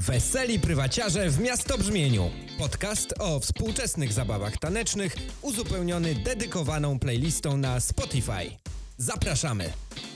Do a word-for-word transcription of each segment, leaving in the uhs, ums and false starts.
Weseli prywaciarze w miastobrzmieniu. Podcast o współczesnych zabawach tanecznych, uzupełniony dedykowaną playlistą na Spotify. Zapraszamy!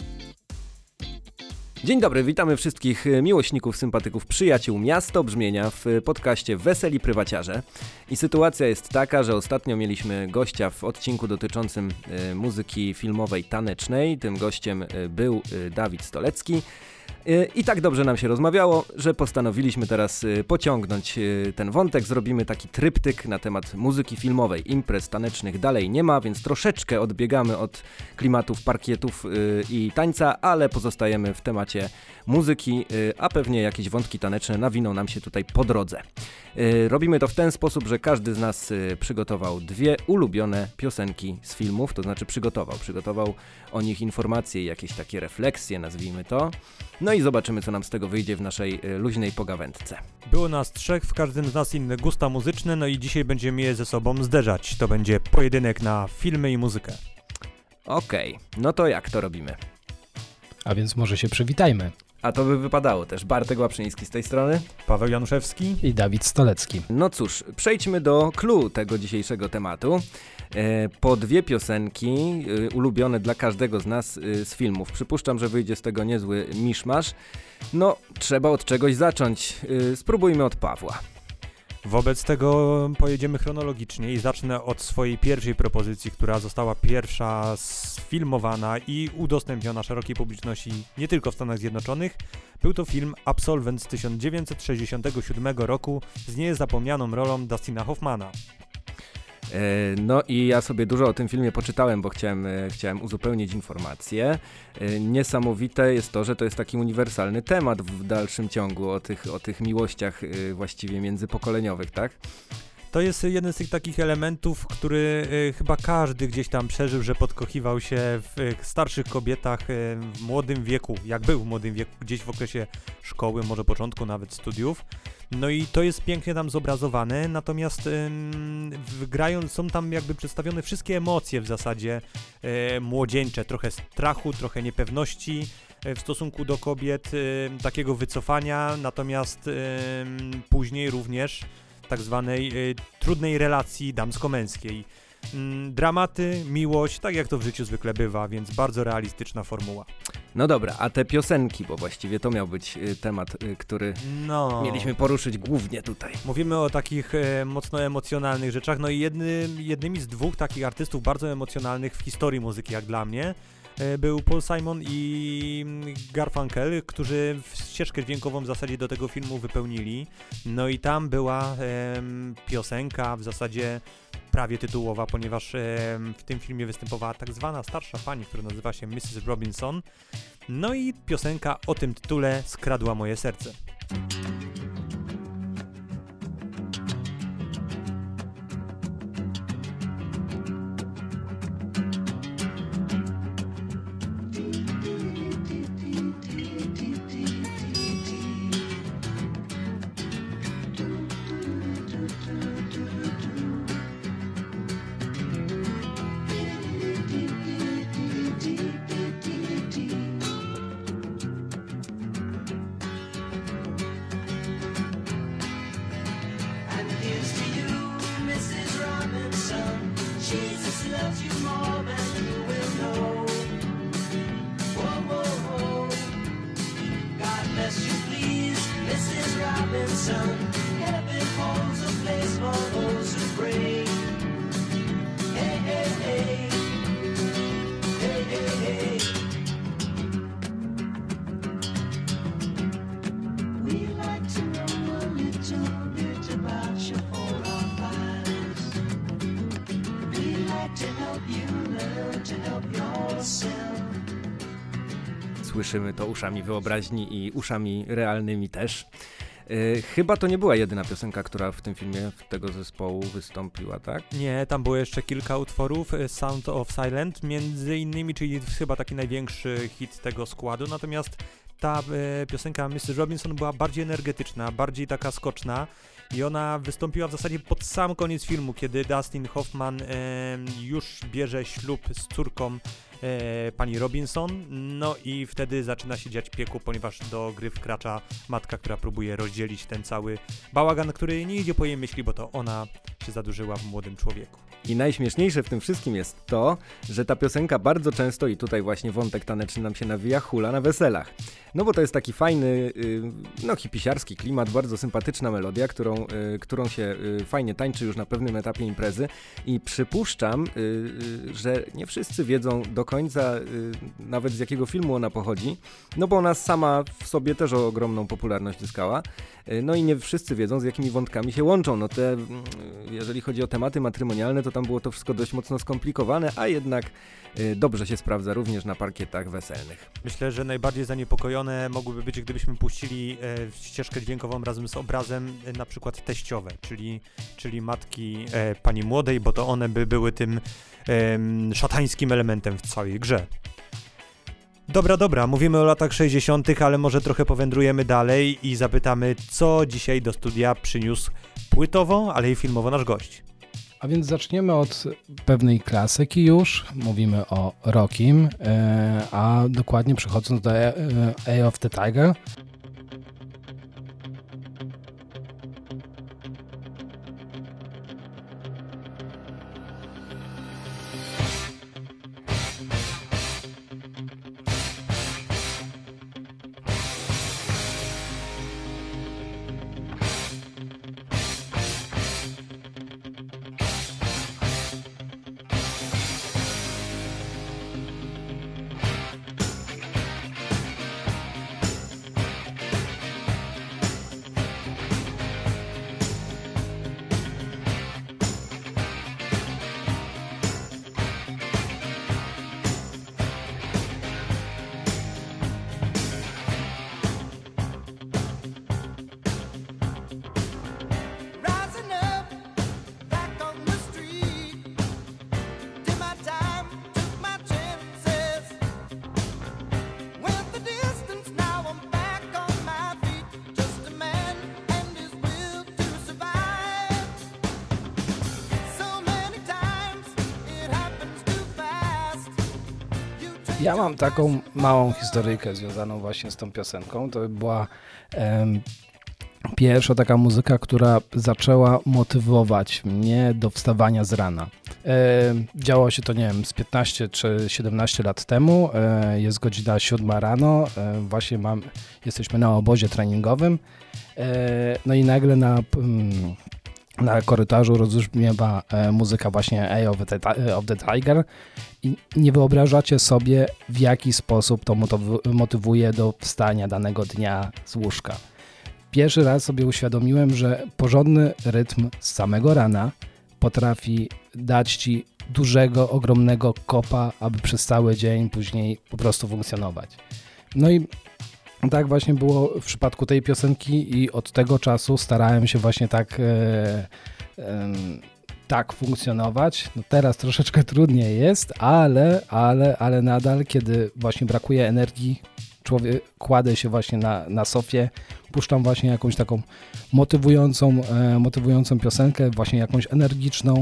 Dzień dobry, witamy wszystkich miłośników, sympatyków, przyjaciół miasto brzmienia w podcaście Weseli prywaciarze. I sytuacja jest taka, że ostatnio mieliśmy gościa w odcinku dotyczącym y, muzyki filmowej tanecznej. Tym gościem y, był y, Dawid Stolecki. I tak dobrze nam się rozmawiało, że postanowiliśmy teraz pociągnąć ten wątek. Zrobimy taki tryptyk na temat muzyki filmowej. Imprez tanecznych dalej nie ma, więc troszeczkę odbiegamy od klimatów parkietów i tańca, ale pozostajemy w temacie muzyki, a pewnie jakieś wątki taneczne nawiną nam się tutaj po drodze. Robimy to w ten sposób, że każdy z nas przygotował dwie ulubione piosenki z filmów, to znaczy przygotował, przygotował o nich informacje i jakieś takie refleksje, nazwijmy to. No i zobaczymy, co nam z tego wyjdzie w naszej luźnej pogawędce. Było nas trzech, w każdym z nas inne gusta muzyczne, no i dzisiaj będziemy je ze sobą zderzać. To będzie pojedynek na filmy i muzykę. Okej, okay, no to jak to robimy? A więc może się przywitajmy. A to by wypadało też. Bartek Łaprzyński z tej strony. Paweł Januszewski. I Dawid Stolecki. No cóż, przejdźmy do clou tego dzisiejszego tematu. E, po dwie piosenki e, ulubione dla każdego z nas e, z filmów. Przypuszczam, że wyjdzie z tego niezły miszmasz. No, trzeba od czegoś zacząć. E, spróbujmy od Pawła. Wobec tego pojedziemy chronologicznie i zacznę od swojej pierwszej propozycji, która została pierwsza sfilmowana i udostępniona szerokiej publiczności nie tylko w Stanach Zjednoczonych. Był to film Absolwent z tysiąc dziewięćset sześćdziesiątego siódmego roku z niezapomnianą rolą Dustina Hoffmana. No i ja sobie dużo o tym filmie poczytałem, bo chciałem, chciałem uzupełnić informacje. Niesamowite jest to, że to jest taki uniwersalny temat w dalszym ciągu o tych, o tych miłościach właściwie międzypokoleniowych, tak? To jest jeden z tych takich elementów, który y, chyba każdy gdzieś tam przeżył, że podkochiwał się w y, starszych kobietach y, w młodym wieku, jak był w młodym wieku, gdzieś w okresie szkoły, może początku nawet studiów. No i to jest pięknie tam zobrazowane, natomiast y, grając, są tam jakby przedstawione wszystkie emocje w zasadzie y, młodzieńcze, trochę strachu, trochę niepewności y, w stosunku do kobiet, y, takiego wycofania, natomiast y, później również tak zwanej y, trudnej relacji damsko-męskiej. Mm, dramaty, miłość, tak jak to w życiu zwykle bywa, więc bardzo realistyczna formuła. No dobra, a te piosenki, bo właściwie to miał być y, temat, y, który no. mieliśmy poruszyć głównie tutaj. Mówimy o takich y, mocno emocjonalnych rzeczach, no i jedny, jednymi z dwóch takich artystów bardzo emocjonalnych w historii muzyki, jak dla mnie, był Paul Simon i Garfunkel, którzy ścieżkę dźwiękową w zasadzie do tego filmu wypełnili. No i tam była em, piosenka w zasadzie prawie tytułowa, ponieważ em, w tym filmie występowała tak zwana starsza pani, która nazywa się missus Robinson. No i piosenka o tym tytule skradła moje serce. Słyszymy to uszami wyobraźni i uszami realnymi też. Yy, chyba to nie była jedyna piosenka, która w tym filmie tego zespołu wystąpiła, tak? Nie, tam było jeszcze kilka utworów, Sound of Silence między innymi, czyli chyba taki największy hit tego składu, natomiast ta e, piosenka missus Robinson była bardziej energetyczna, bardziej taka skoczna i ona wystąpiła w zasadzie pod sam koniec filmu, kiedy Dustin Hoffman e, już bierze ślub z córką e, pani Robinson, no i wtedy zaczyna się dziać piekło, ponieważ do gry wkracza matka, która próbuje rozdzielić ten cały bałagan, który nie idzie po jej myśli, bo to ona się zadłużyła w młodym człowieku. I najśmieszniejsze w tym wszystkim jest to, że ta piosenka bardzo często, i tutaj właśnie wątek taneczny nam się nawija, hula na weselach. No bo to jest taki fajny, no hipisiarski klimat, bardzo sympatyczna melodia, którą, którą się fajnie tańczy już na pewnym etapie imprezy i przypuszczam, że nie wszyscy wiedzą do końca nawet z jakiego filmu ona pochodzi, no bo ona sama w sobie też ogromną popularność zyskała, no i nie wszyscy wiedzą z jakimi wątkami się łączą, no te, jeżeli chodzi o tematy matrymonialne, to tam było to wszystko dość mocno skomplikowane, a jednak dobrze się sprawdza również na parkietach weselnych. Myślę, że najbardziej zaniepokojone mogłyby być, gdybyśmy puścili e, ścieżkę dźwiękową razem z obrazem, e, na przykład teściowe, czyli, czyli matki e, pani młodej, bo to one by były tym e, szatańskim elementem w całej grze. Dobra, dobra, mówimy o latach sześćdziesiątych, ale może trochę powędrujemy dalej i zapytamy, co dzisiaj do studia przyniósł płytowo, ale i filmowo nasz gość. A więc zaczniemy od pewnej klasyki już, mówimy o Rockim, a dokładnie przechodząc do Eye of the Tiger. Ja mam taką małą historyjkę związaną właśnie z tą piosenką. To była em, pierwsza taka muzyka, która zaczęła motywować mnie do wstawania z rana. E, działo się to, nie wiem, z piętnaście czy siedemnaście lat temu. E, jest godzina siódma rano. E, właśnie mam, jesteśmy na obozie treningowym. E, no i nagle na... Mm, na korytarzu rozbrzmiewa e, muzyka właśnie Eye of the, of the Tiger i nie wyobrażacie sobie, w jaki sposób to motyw- motywuje do wstania danego dnia z łóżka. Pierwszy raz sobie uświadomiłem, że porządny rytm z samego rana potrafi dać ci dużego, ogromnego kopa, aby przez cały dzień później po prostu funkcjonować. No i tak właśnie było w przypadku tej piosenki i od tego czasu starałem się właśnie tak, e, e, tak funkcjonować. No teraz troszeczkę trudniej jest, ale, ale, ale nadal, kiedy właśnie brakuje energii, człowiek kładę się właśnie na, na sofie, puszczam właśnie jakąś taką motywującą, e, motywującą piosenkę, właśnie jakąś energiczną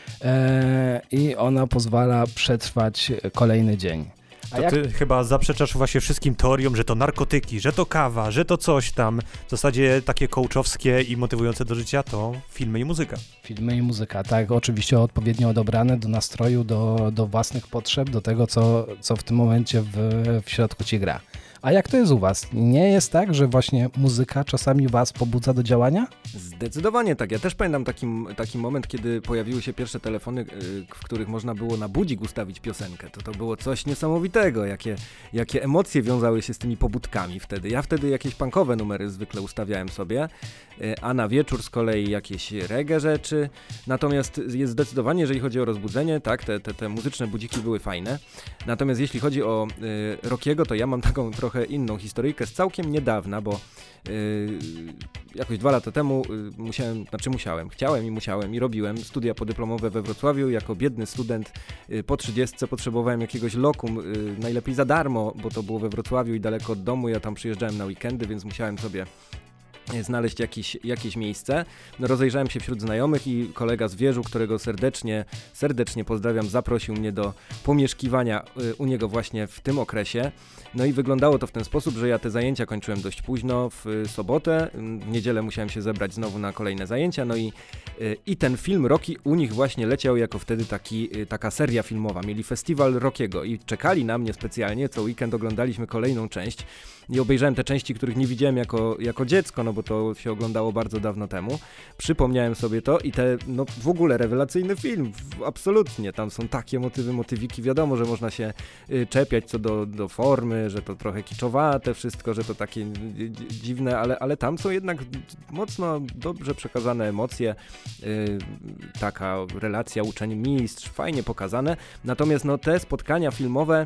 e, i ona pozwala przetrwać kolejny dzień. To jak... ty chyba zaprzeczasz właśnie wszystkim teoriom, że to narkotyki, że to kawa, że to coś tam. W zasadzie takie coachowskie i motywujące do życia to filmy i muzyka. Filmy i muzyka, tak. Oczywiście odpowiednio odebrane do nastroju, do, do własnych potrzeb, do tego, co, co w tym momencie w, w środku ci gra. A jak to jest u was? Nie jest tak, że właśnie muzyka czasami was pobudza do działania? Zdecydowanie tak. Ja też pamiętam taki, taki moment, kiedy pojawiły się pierwsze telefony, w których można było na budzik ustawić piosenkę. To to było coś niesamowitego, jakie, jakie emocje wiązały się z tymi pobudkami wtedy. Ja wtedy jakieś punkowe numery zwykle ustawiałem sobie, a na wieczór z kolei jakieś reggae rzeczy. Natomiast jest zdecydowanie, jeżeli chodzi o rozbudzenie, tak, te, te, te muzyczne budziki były fajne. Natomiast jeśli chodzi o y, Rockiego, to ja mam taką trochę inną historyjkę z całkiem niedawna, bo Jakoś dwa lata temu musiałem, znaczy musiałem, chciałem i musiałem i robiłem studia podyplomowe we Wrocławiu. Jako biedny student po trzydziestce potrzebowałem jakiegoś lokum, najlepiej za darmo, bo to było we Wrocławiu i daleko od domu. Ja tam przyjeżdżałem na weekendy, więc musiałem sobie znaleźć jakieś, jakieś miejsce. No, rozejrzałem się wśród znajomych i kolega z Wieżu, którego serdecznie, serdecznie pozdrawiam, zaprosił mnie do pomieszkiwania u niego właśnie w tym okresie. No i wyglądało to w ten sposób, że ja te zajęcia kończyłem dość późno w sobotę, w niedzielę musiałem się zebrać znowu na kolejne zajęcia, no i, i ten film Rocky u nich właśnie leciał jako wtedy taki, taka seria filmowa. Mieli festiwal Rockiego i czekali na mnie specjalnie, co weekend oglądaliśmy kolejną część i obejrzałem te części, których nie widziałem jako, jako dziecko, no bo to się oglądało bardzo dawno temu. Przypomniałem sobie to i te, no w ogóle rewelacyjny film, absolutnie, tam są takie motywy, motywiki, wiadomo, że można się y, czepiać co do, do formy, że to trochę kiczowate wszystko, że to takie y, dziwne, ale, ale tam są jednak mocno dobrze przekazane emocje, y, taka relacja uczeń-mistrz, fajnie pokazane, natomiast no te spotkania filmowe,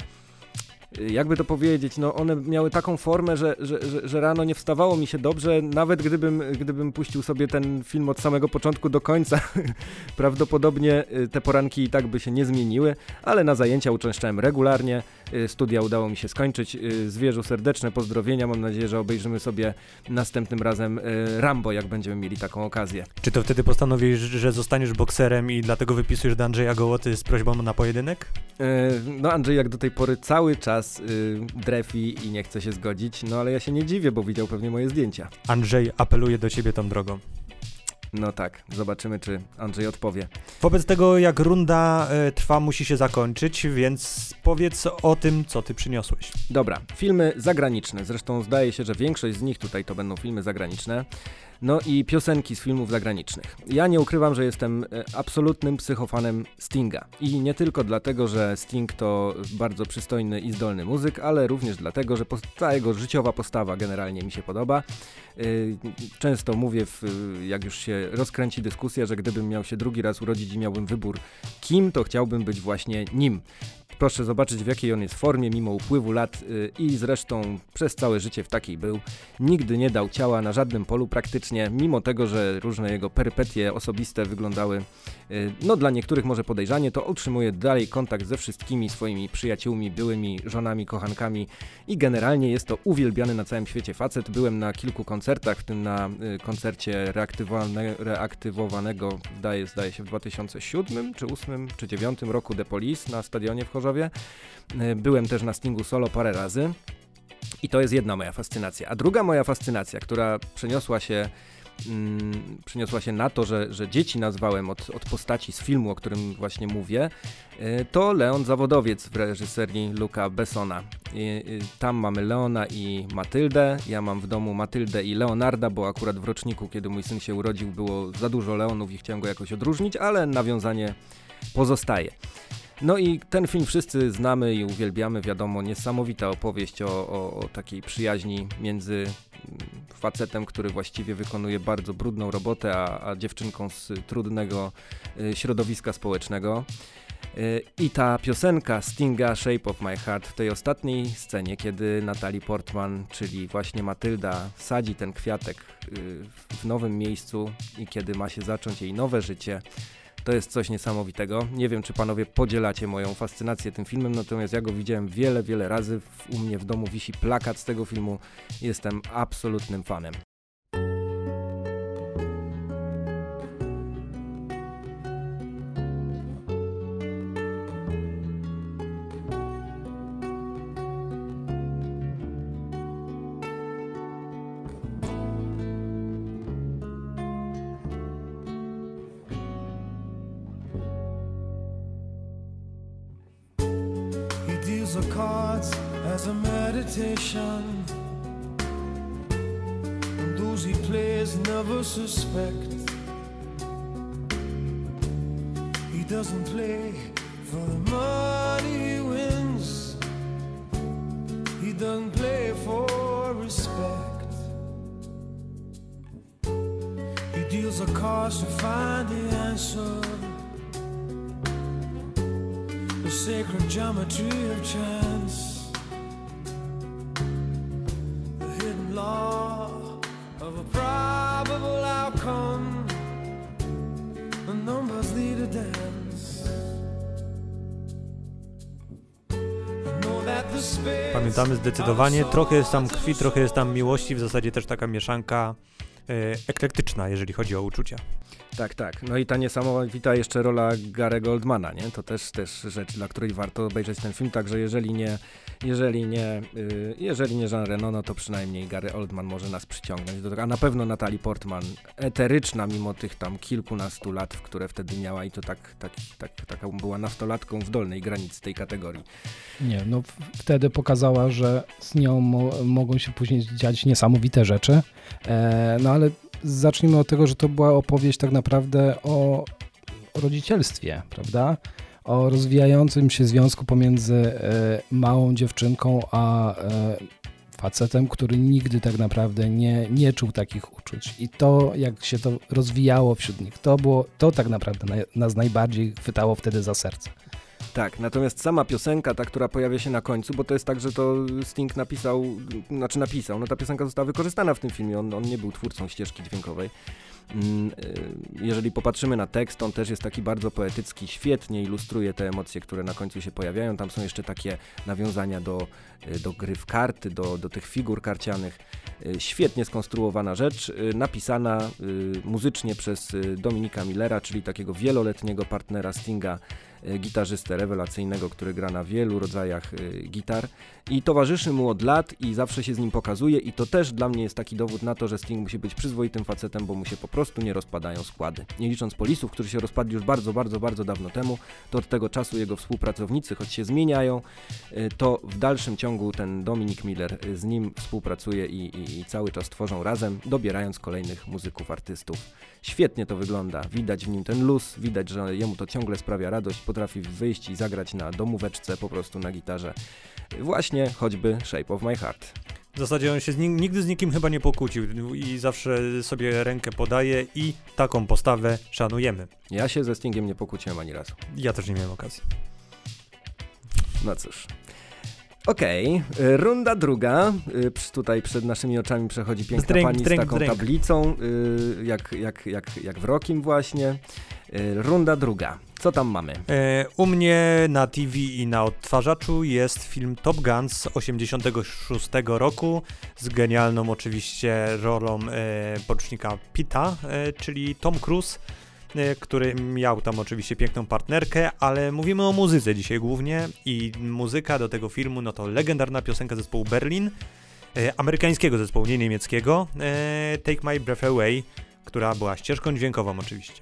jakby to powiedzieć, no one miały taką formę, że, że, że, że rano nie wstawało mi się dobrze, nawet gdybym, gdybym puścił sobie ten film od samego początku do końca. Prawdopodobnie te poranki i tak by się nie zmieniły, ale na zajęcia uczęszczałem regularnie, studia udało mi się skończyć. Zwierzu serdeczne pozdrowienia, mam nadzieję, że obejrzymy sobie następnym razem Rambo, jak będziemy mieli taką okazję. Czy to wtedy postanowisz, że zostaniesz bokserem i dlatego wypisujesz do Andrzeja Gołoty z prośbą na pojedynek? No Andrzej jak do tej pory cały czas y, drefi i nie chce się zgodzić, no ale ja się nie dziwię, bo widział pewnie moje zdjęcia. Andrzej apeluje do ciebie tą drogą. No tak, zobaczymy, czy Andrzej odpowie. Wobec tego, jak runda y, trwa, musi się zakończyć, więc powiedz o tym, co ty przyniosłeś. Dobra, filmy zagraniczne, zresztą zdaje się, że większość z nich tutaj to będą filmy zagraniczne. No i piosenki z filmów zagranicznych. Ja nie ukrywam, że jestem absolutnym psychofanem Stinga. I nie tylko dlatego, że Sting to bardzo przystojny i zdolny muzyk, ale również dlatego, że ta jego życiowa postawa generalnie mi się podoba. Często mówię, w, jak już się rozkręci dyskusja, że gdybym miał się drugi raz urodzić i miałbym wybór kim, to chciałbym być właśnie nim. Proszę zobaczyć, w jakiej on jest formie mimo upływu lat yy, i zresztą przez całe życie w takiej był. Nigdy nie dał ciała na żadnym polu praktycznie, mimo tego, że różne jego perypetie osobiste wyglądały, yy, no dla niektórych może podejrzanie, to utrzymuje dalej kontakt ze wszystkimi swoimi przyjaciółmi, byłymi żonami, kochankami i generalnie jest to uwielbiany na całym świecie facet. Byłem na kilku koncertach, w tym na yy, koncercie reaktywowane, reaktywowanego, zdaje, zdaje się w dwa tysiące siódmym, czy ósmym, czy dziewiątym roku The Police na stadionie w Chorzowie. Byłem też na Stingu solo parę razy i to jest jedna moja fascynacja. A druga moja fascynacja, która przeniosła się, mm, przeniosła się na to, że, że dzieci nazwałem od, od postaci z filmu, o którym właśnie mówię, to Leon Zawodowiec w reżyserii Luca Bessona. I, i, tam mamy Leona i Matyldę. Ja mam w domu Matyldę i Leonarda, bo akurat w roczniku, kiedy mój syn się urodził, było za dużo Leonów i chciałem go jakoś odróżnić, ale nawiązanie pozostaje. No i ten film wszyscy znamy i uwielbiamy, wiadomo, niesamowita opowieść o, o, o takiej przyjaźni między facetem, który właściwie wykonuje bardzo brudną robotę, a, a dziewczynką z trudnego y, środowiska społecznego. Y, I ta piosenka Stinga Shape of My Heart w tej ostatniej scenie, kiedy Natalie Portman, czyli właśnie Matylda, sadzi ten kwiatek y, w nowym miejscu i kiedy ma się zacząć jej nowe życie, to jest coś niesamowitego. Nie wiem, czy panowie podzielacie moją fascynację tym filmem, natomiast ja go widziałem wiele, wiele razy. U mnie w domu wisi plakat z tego filmu. Jestem absolutnym fanem. Of cards as a meditation, and those he plays never suspect. He doesn't play for the money he wins, he doesn't play for respect. He deals a cards to find the answer, the sacred geometry of chance, the hidden law Pamiętamy zdecydowanie. Trochę jest tam krwi, trochę jest tam miłości, w zasadzie też taka mieszanka e, eklektyczna, jeżeli chodzi o uczucia. Tak, tak. No i ta niesamowita jeszcze rola Gary'ego Oldmana, nie? To też, też rzecz, dla której warto obejrzeć ten film, także jeżeli nie, jeżeli nie, yy, jeżeli nie Jean Reno, no to przynajmniej Gary Oldman może nas przyciągnąć do tego, a na pewno Natalie Portman, eteryczna mimo tych tam kilkunastu lat, które wtedy miała i to tak, tak, tak, taka była nastolatką w dolnej granicy tej kategorii. Nie, no w- wtedy pokazała, że z nią mo- mogą się później dziać niesamowite rzeczy, e, no ale zacznijmy od tego, że to była opowieść tak naprawdę o, o rodzicielstwie, prawda? O rozwijającym się związku pomiędzy e, małą dziewczynką a e, facetem, który nigdy tak naprawdę nie, nie czuł takich uczuć. I to, jak się to rozwijało wśród nich, to było, to tak naprawdę na, nas najbardziej chwytało wtedy za serce. Tak, natomiast sama piosenka, ta, która pojawia się na końcu, bo to jest tak, że to Sting napisał, znaczy napisał, no ta piosenka została wykorzystana w tym filmie, on, on nie był twórcą ścieżki dźwiękowej. Jeżeli popatrzymy na tekst, on też jest taki bardzo poetycki, świetnie ilustruje te emocje, które na końcu się pojawiają. Tam są jeszcze takie nawiązania do, do gry w karty, do, do tych figur karcianych. Świetnie skonstruowana rzecz, napisana muzycznie przez Dominika Millera, czyli takiego wieloletniego partnera Stinga, gitarzystę rewelacyjnego, który gra na wielu rodzajach gitar i towarzyszy mu od lat i zawsze się z nim pokazuje i to też dla mnie jest taki dowód na to, że Sting musi być przyzwoitym facetem, bo mu się po prostu nie rozpadają składy. Nie licząc Polisów, którzy się rozpadli już bardzo, bardzo, bardzo dawno temu, to od tego czasu jego współpracownicy, choć się zmieniają, to w dalszym ciągu ten Dominic Miller z nim współpracuje i, i, i cały czas tworzą razem, dobierając kolejnych muzyków, artystów. Świetnie to wygląda, widać w nim ten luz, widać, że jemu to ciągle sprawia radość, potrafi wyjść i zagrać na domóweczce, po prostu na gitarze. Właśnie choćby Shape of My Heart. W zasadzie on się z nim, nigdy z nikim chyba nie pokłócił i zawsze sobie rękę podaje i taką postawę szanujemy. Ja się ze Stingiem nie pokłóciłem ani razu. Ja też nie miałem okazji. No cóż. Okej, okay. Runda druga. Tutaj przed naszymi oczami przechodzi piękna drink, pani drink, z taką drink. tablicą, jak, jak, jak, jak w Rockim właśnie. Runda druga. Co tam mamy? E, u mnie na T V i na odtwarzaczu jest film Top Gun z osiemdziesiątego szóstego roku z genialną oczywiście rolą e, porucznika Pitta, e, czyli Tom Cruise, e, który miał tam oczywiście piękną partnerkę, ale mówimy o muzyce dzisiaj głównie i muzyka do tego filmu no to legendarna piosenka zespołu Berlin, e, amerykańskiego zespołu, nie niemieckiego, e, Take My Breath Away, która była ścieżką dźwiękową oczywiście.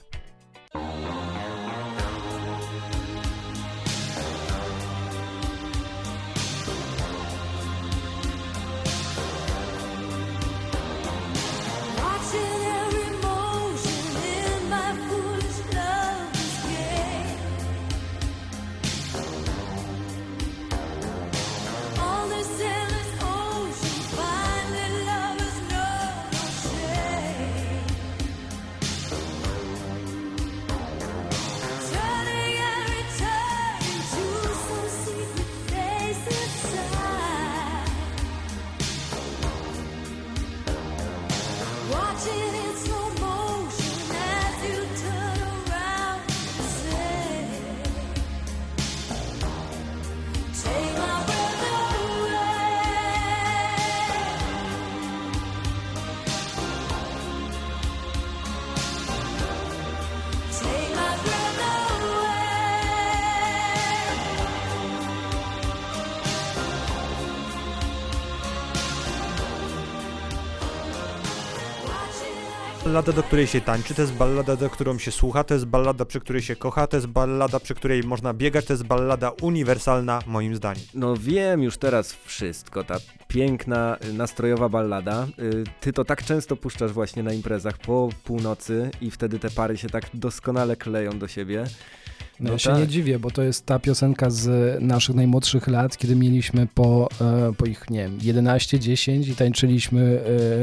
Ballada, do której się tańczy, to jest ballada, do którą się słucha, to jest ballada, przy której się kocha, to jest ballada, przy której można biegać, to jest ballada uniwersalna moim zdaniem. No wiem już teraz wszystko, ta piękna, nastrojowa ballada. Ty to tak często puszczasz właśnie na imprezach po północy i wtedy te pary się tak doskonale kleją do siebie. No, no ja się tak. nie dziwię, bo to jest ta piosenka z naszych najmłodszych lat, kiedy mieliśmy po, e, po ich, nie wiem, jedenaście, dziesięć i tańczyliśmy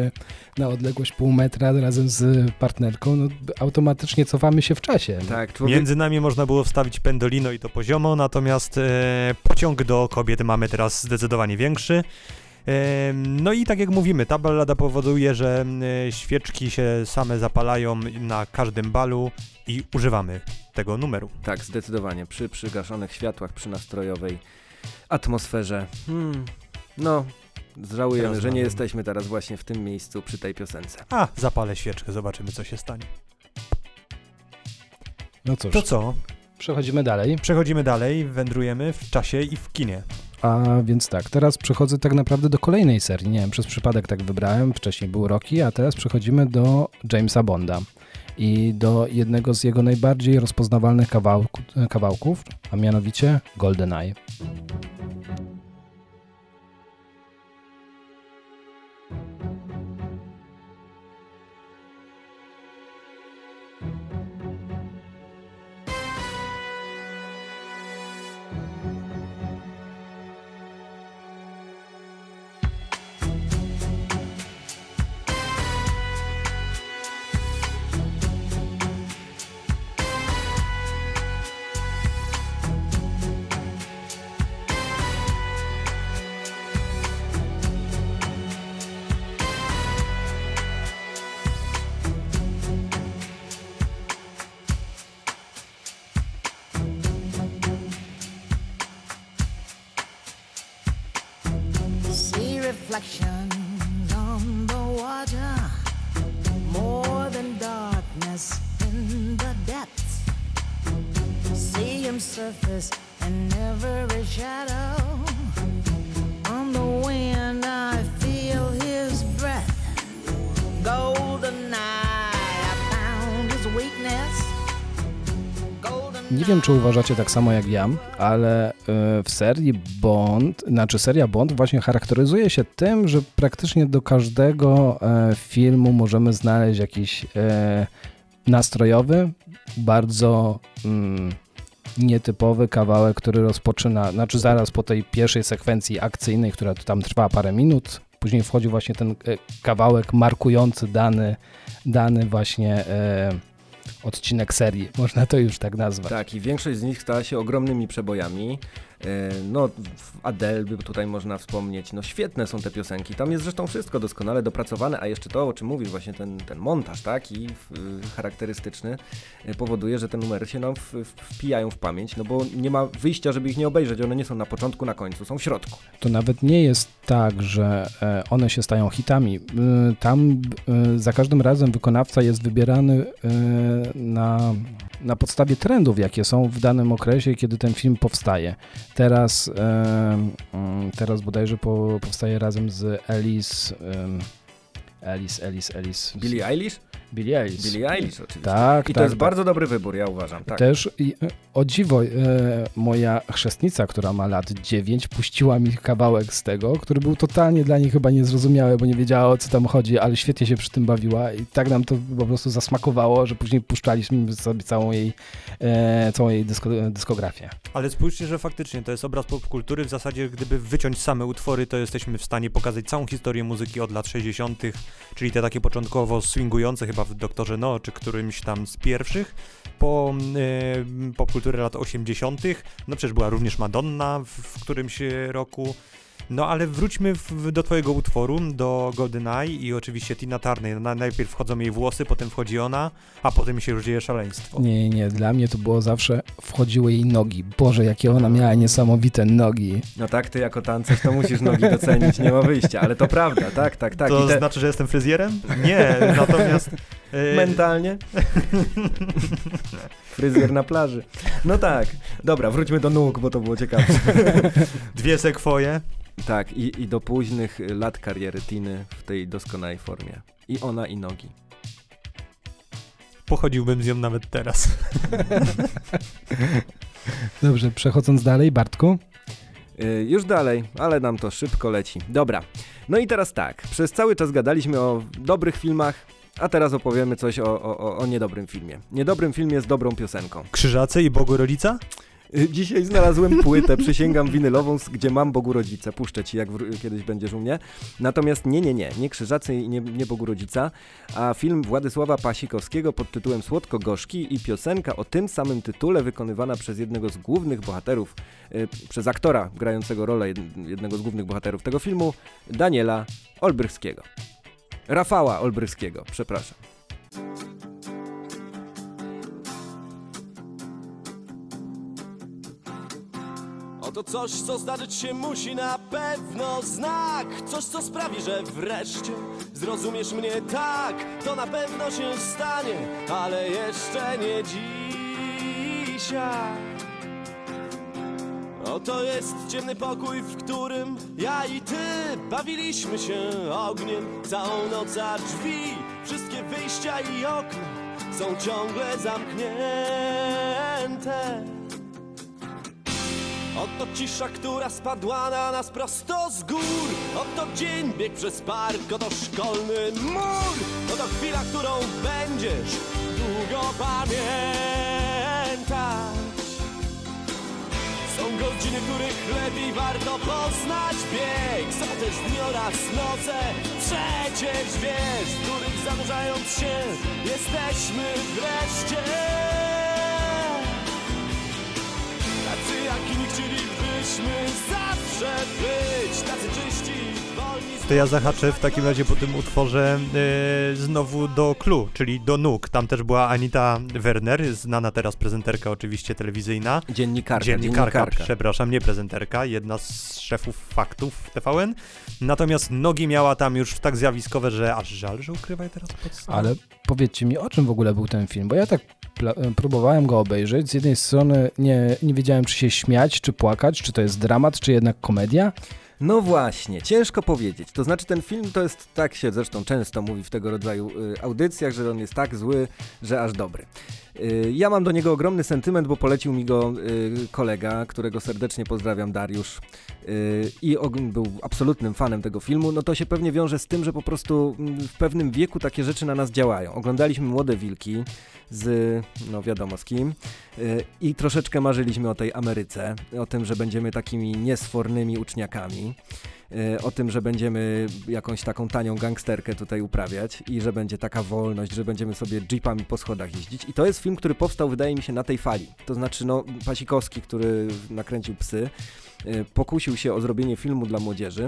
e, na odległość pół metra razem z partnerką, no automatycznie cofamy się w czasie. No. Tak, człowiek... Między nami można było wstawić pendolino i to poziomo, natomiast e, pociąg do kobiet mamy teraz zdecydowanie większy. E, no i tak jak mówimy, ta ballada powoduje, że e, świeczki się same zapalają na każdym balu i używamy tego numeru. Tak, zdecydowanie. Przy przygaszonych światłach, przy nastrojowej atmosferze. Hmm. No, żałujemy, Teraz że nie mamy. jesteśmy teraz właśnie w tym miejscu przy tej piosence. A, zapalę świeczkę, zobaczymy co się stanie. No cóż, To co? przechodzimy dalej. Przechodzimy dalej, wędrujemy w czasie i w kinie. A więc tak, teraz przechodzę tak naprawdę do kolejnej serii. Nie wiem, przez przypadek tak wybrałem. Wcześniej był Rocky, a teraz przechodzimy do Jamesa Bonda i do jednego z jego najbardziej rozpoznawalnych kawałku, kawałków, a mianowicie GoldenEye. Reflections on the water, more than darkness in the depths. See him surface in every shadow. On the wind I feel his breath. GoldenEye, I found his weakness. Nie wiem, czy uważacie tak samo jak ja, ale w serii Bond, znaczy seria Bond właśnie charakteryzuje się tym, że praktycznie do każdego filmu możemy znaleźć jakiś nastrojowy, bardzo mm, nietypowy kawałek, który rozpoczyna, znaczy zaraz po tej pierwszej sekwencji akcyjnej, która tam trwa parę minut, później wchodzi właśnie ten kawałek markujący dany, dany właśnie odcinek serii, można to już tak nazwać. Tak, i większość z nich stała się ogromnymi przebojami. No, Adele by tutaj można wspomnieć, no świetne są te piosenki, tam jest zresztą wszystko doskonale dopracowane, a jeszcze to, o czym mówisz, właśnie ten, ten montaż, tak, i w, charakterystyczny powoduje, że te numery się nam w, w, wpijają w pamięć, no bo nie ma wyjścia, żeby ich nie obejrzeć, one nie są na początku, na końcu, są w środku. To nawet nie jest tak, że one się stają hitami, tam za każdym razem wykonawca jest wybierany na, na podstawie trendów, jakie są w danym okresie, kiedy ten film powstaje. Teraz, e, teraz bodajże po, powstaje razem z Alice, e, Alice, Alice, Alice. Billie Eilish? Billie Eilish. Billie Eilish oczywiście. Tak, I to tak, jest tak. bardzo dobry wybór, ja uważam. Tak. Też i, o dziwo, e, moja chrzestnica, która ma lat dziewięć, puściła mi kawałek z tego, który był totalnie dla niej chyba niezrozumiały, bo nie wiedziała, o co tam chodzi, ale świetnie się przy tym bawiła i tak nam to po prostu zasmakowało, że później puszczaliśmy sobie całą jej, e, całą jej dysko, dyskografię. Ale spójrzcie, że faktycznie to jest obraz popkultury. W zasadzie gdyby wyciąć same utwory, to jesteśmy w stanie pokazać całą historię muzyki od lat sześćdziesiątych, czyli te takie początkowo swingujące chyba w Doktorze No, czy którymś tam z pierwszych, po y, popkulturę lat osiemdziesiątych. No przecież była również Madonna w, w którymś roku. No ale wróćmy w, do twojego utworu, do GoldenEye i oczywiście Tina Turner. Na, najpierw wchodzą jej włosy, potem wchodzi ona, a potem się już dzieje szaleństwo. Nie, nie, dla mnie to było zawsze, wchodziły jej nogi. Boże, jakie ona miała niesamowite nogi. No tak, ty jako tancerz to musisz nogi docenić, nie ma wyjścia, ale to prawda, tak, tak, tak. To I te... znaczy, że jestem fryzjerem? Nie, natomiast... Yy... Mentalnie? Fryzjer na plaży. No tak, dobra, wróćmy do nóg, bo to było ciekawe. Dwie sekwoje. Tak, i, i do późnych lat kariery Tiny w tej doskonałej formie. I ona, i nogi. Pochodziłbym z nią nawet teraz. Dobrze, przechodząc dalej, Bartku. Yy, już dalej, ale nam to szybko leci. Dobra, no i teraz tak, przez cały czas gadaliśmy o dobrych filmach, a teraz opowiemy coś o, o, o niedobrym filmie. Niedobrym filmie z dobrą piosenką. Krzyżacy i Bogu Rodzica? Dzisiaj znalazłem płytę, przysięgam, winylową, gdzie mam Bogu Rodzice. Puszczę ci, jak w, kiedyś będziesz u mnie. Natomiast nie, nie, nie, nie Krzyżacy i nie, nie Bogu Rodzica, a film Władysława Pasikowskiego pod tytułem Słodko-gorzki i piosenka o tym samym tytule wykonywana przez jednego z głównych bohaterów, y, przez aktora grającego rolę jednego z głównych bohaterów tego filmu, Daniela Olbrychskiego. Rafała Olbrychskiego, przepraszam. Oto To coś, co zdarzyć się musi na pewno. Znak, coś, co sprawi, że wreszcie zrozumiesz mnie tak. To na pewno się stanie, ale jeszcze nie dzisiaj. Oto jest ciemny pokój, w którym ja i ty bawiliśmy się ogniem całą noc, a drzwi, wszystkie wyjścia i okna są ciągle zamknięte. Oto cisza, która spadła na nas prosto z gór. Oto dzień, bieg przez park, oto szkolny mur. Oto chwila, którą będziesz długo pamiętać. Są godziny, których lepiej warto poznać bieg. Są też dni oraz noce, przecież wiesz, w których zanurzając się jesteśmy wreszcie tacy, jakimi chcielibyśmy zawsze być. Tacy czyści, wolni. To ja zahaczę w takim razie po tym utworze yy, znowu do Clue, czyli do Nóg. Tam też była Anita Werner, znana teraz prezenterka oczywiście telewizyjna. Dziennikarka. Dziennikarka, dziennikarka. przepraszam, nie prezenterka, jedna z szefów faktów T V N. Natomiast nogi miała tam już tak zjawiskowe, że aż żal, że ukrywa je teraz pod stołem. Ale powiedzcie mi, o czym w ogóle był ten film, bo ja tak pla- próbowałem go obejrzeć. Z jednej strony nie, nie wiedziałem, czy się śmiać, czy płakać, czy to jest dramat, czy jednak komedia. No właśnie, ciężko powiedzieć. To znaczy ten film to jest, tak się zresztą często mówi w tego rodzaju y, audycjach, że on jest tak zły, że aż dobry. Y, ja mam do niego ogromny sentyment, bo polecił mi go y, kolega, którego serdecznie pozdrawiam, Dariusz. Y, I on był absolutnym fanem tego filmu. No to się pewnie wiąże z tym, że po prostu w pewnym wieku takie rzeczy na nas działają. Oglądaliśmy Młode Wilki z, no wiadomo z kim, y, i troszeczkę marzyliśmy o tej Ameryce, o tym, że będziemy takimi niesfornymi uczniakami. O tym, że będziemy jakąś taką tanią gangsterkę tutaj uprawiać i że będzie taka wolność, że będziemy sobie jeepami po schodach jeździć. I to jest film, który powstał, wydaje mi się, na tej fali. To znaczy, no, Pasikowski, który nakręcił Psy, pokusił się o zrobienie filmu dla młodzieży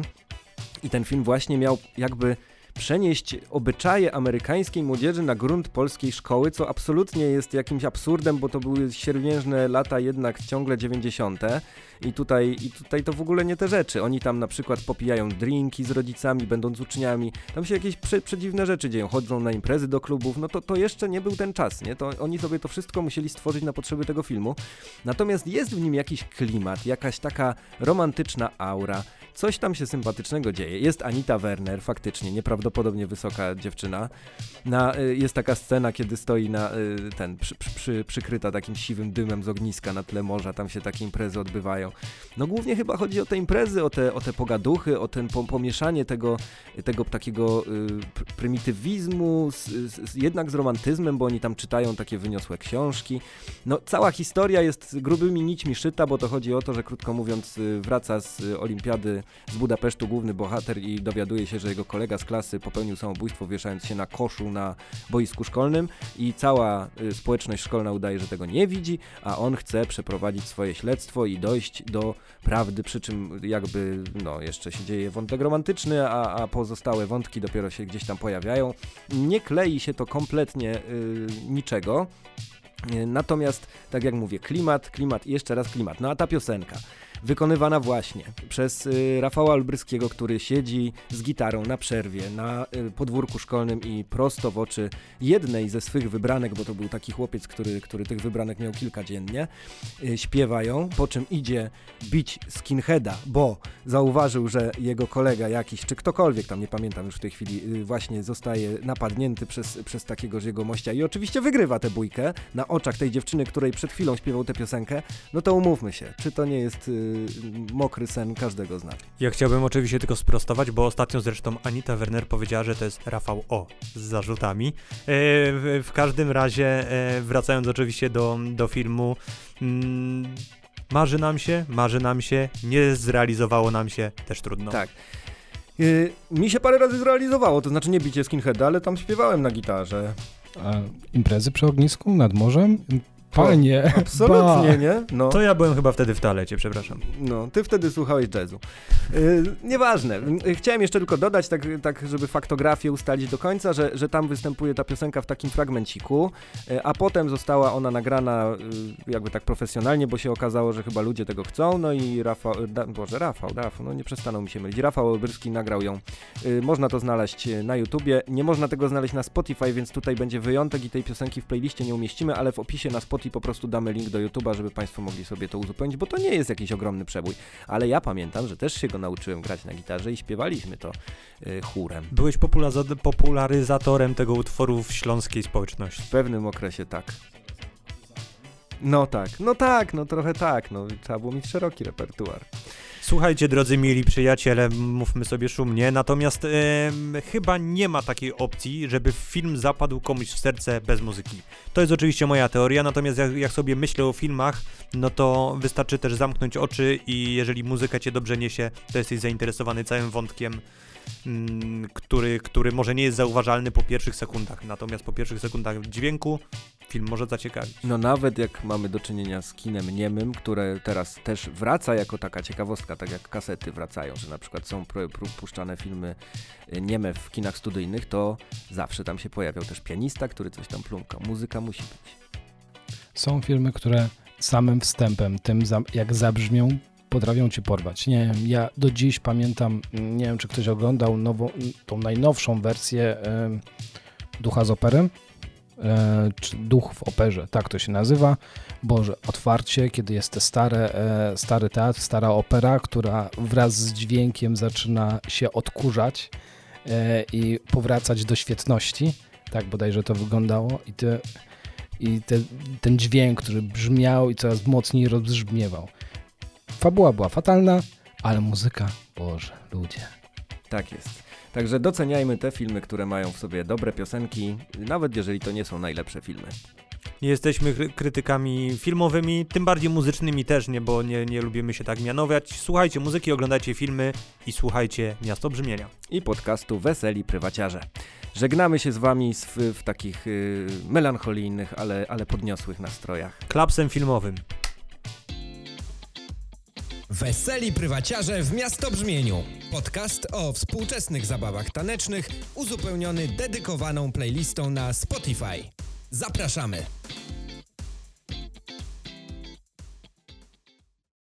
i ten film właśnie miał jakby przenieść obyczaje amerykańskiej młodzieży na grunt polskiej szkoły, co absolutnie jest jakimś absurdem, bo to były siermiężne lata jednak ciągle dziewięćdziesiąte i tutaj, i tutaj to w ogóle nie te rzeczy. Oni tam na przykład popijają drinki z rodzicami, będąc uczniami, tam się jakieś prze, przedziwne rzeczy dzieją, chodzą na imprezy do klubów, no to, to jeszcze nie był ten czas, nie? To oni sobie to wszystko musieli stworzyć na potrzeby tego filmu, natomiast jest w nim jakiś klimat, jakaś taka romantyczna aura, coś tam się sympatycznego dzieje. Jest Anita Werner, faktycznie, nieprawdopodobnie wysoka dziewczyna. Na, jest taka scena, kiedy stoi na ten, przy, przy, przykryta takim siwym dymem z ogniska na tle morza, tam się takie imprezy odbywają. No głównie chyba chodzi o te imprezy, o te, o te pogaduchy, o ten po, pomieszanie tego, tego takiego y, prymitywizmu, z, z, jednak z romantyzmem, bo oni tam czytają takie wyniosłe książki. No cała historia jest grubymi nićmi szyta, bo to chodzi o to, że krótko mówiąc wraca z olimpiady z Budapesztu główny bohater i dowiaduje się, że jego kolega z klasy popełnił samobójstwo, wieszając się na koszu na boisku szkolnym i cała y, społeczność szkolna udaje, że tego nie widzi, a on chce przeprowadzić swoje śledztwo i dojść do prawdy, przy czym jakby no jeszcze się dzieje wątek romantyczny, a, a pozostałe wątki dopiero się gdzieś tam pojawiają. Nie klei się to kompletnie y, niczego. Natomiast, tak jak mówię, klimat, klimat i jeszcze raz klimat. No a ta piosenka, wykonywana właśnie przez y, Rafała Olbryskiego, który siedzi z gitarą na przerwie na y, podwórku szkolnym i prosto w oczy jednej ze swych wybranek, bo to był taki chłopiec, który, który tych wybranek miał kilka dziennie, y, śpiewają, po czym idzie bić skinheada, bo zauważył, że jego kolega jakiś, czy ktokolwiek, tam nie pamiętam już w tej chwili, y, właśnie zostaje napadnięty przez, przez takiego jegomościa i oczywiście wygrywa tę bójkę na oczach tej dziewczyny, której przed chwilą śpiewał tę piosenkę. No to umówmy się, czy to nie jest y, mokry sen każdego z nas. Ja chciałbym oczywiście tylko sprostować, bo ostatnio zresztą Anita Werner powiedziała, że to jest Rafał O. z zarzutami. E, w, w każdym razie, e, wracając oczywiście do, do filmu, mm, marzy nam się, marzy nam się, nie zrealizowało nam się, też trudno. Tak. Yy, mi się parę razy zrealizowało, to znaczy nie bicie skinheada, ale tam śpiewałem na gitarze. A imprezy przy ognisku nad morzem? Panie, Absolutnie, ba. nie? No. To ja byłem chyba wtedy w toalecie, przepraszam. No, ty wtedy słuchałeś jazzu. Yy, nieważne. Yy, chciałem jeszcze tylko dodać, tak, tak żeby faktografię ustalić do końca, że, że tam występuje ta piosenka w takim fragmenciku, yy, a potem została ona nagrana yy, jakby tak profesjonalnie, bo się okazało, że chyba ludzie tego chcą, no i Rafał, da, Boże, Rafał, Rafał, no nie przestaną mi się mylić, Rafał Olbryski nagrał ją. Yy, można to znaleźć na YouTubie, nie można tego znaleźć na Spotify, więc tutaj będzie wyjątek i tej piosenki w playliście nie umieścimy, ale w opisie na Spotify po prostu damy link do YouTuba, żeby Państwo mogli sobie to uzupełnić, bo to nie jest jakiś ogromny przebój, ale ja pamiętam, że też się go nauczyłem grać na gitarze i śpiewaliśmy to y, chórem. Byłeś populaza- popularyzatorem tego utworu w śląskiej społeczności. W pewnym okresie tak. No tak, no tak, no trochę tak, no trzeba było mieć szeroki repertuar. Słuchajcie, drodzy mili przyjaciele, mówmy sobie szumnie, natomiast e, chyba nie ma takiej opcji, żeby film zapadł komuś w serce bez muzyki. To jest oczywiście moja teoria, natomiast jak, jak sobie myślę o filmach, no to wystarczy też zamknąć oczy i jeżeli muzyka cię dobrze niesie, to jesteś zainteresowany całym wątkiem, mm, który, który może nie jest zauważalny po pierwszych sekundach, natomiast po pierwszych sekundach dźwięku film może zaciekawić. No nawet jak mamy do czynienia z kinem niemym, które teraz też wraca jako taka ciekawostka, tak jak kasety wracają, że na przykład są pro, pro, puszczane filmy nieme w kinach studyjnych, to zawsze tam się pojawiał też pianista, który coś tam plumka. Muzyka musi być. Są filmy, które samym wstępem, tym za, jak zabrzmią, potrafią cię porwać. Nie wiem, ja do dziś pamiętam, nie wiem, czy ktoś oglądał nową, tą najnowszą wersję y, Ducha z opery. E, czy Duch w operze, tak to się nazywa. Boże, otwarcie, kiedy jest te stare, e, stary teatr, stara opera, która wraz z dźwiękiem zaczyna się odkurzać e, i powracać do świetności. Tak bodajże to wyglądało i, te, i te, ten dźwięk, który brzmiał i coraz mocniej rozbrzmiewał. Fabuła była fatalna, ale muzyka, Boże, ludzie. Tak jest. Także doceniajmy te filmy, które mają w sobie dobre piosenki, nawet jeżeli to nie są najlepsze filmy. Nie jesteśmy kry- krytykami filmowymi, tym bardziej muzycznymi też nie, bo nie, nie lubimy się tak mianować. Słuchajcie muzyki, oglądajcie filmy i słuchajcie Miasto Brzmienia. I podcastu Weseli Prywaciarze. Żegnamy się z wami w, w takich y, melancholijnych, ale, ale podniosłych nastrojach. Klapsem filmowym. Weseli Prywaciarze w Miastobrzmieniu. Podcast o współczesnych zabawach tanecznych, uzupełniony dedykowaną playlistą na Spotify. Zapraszamy!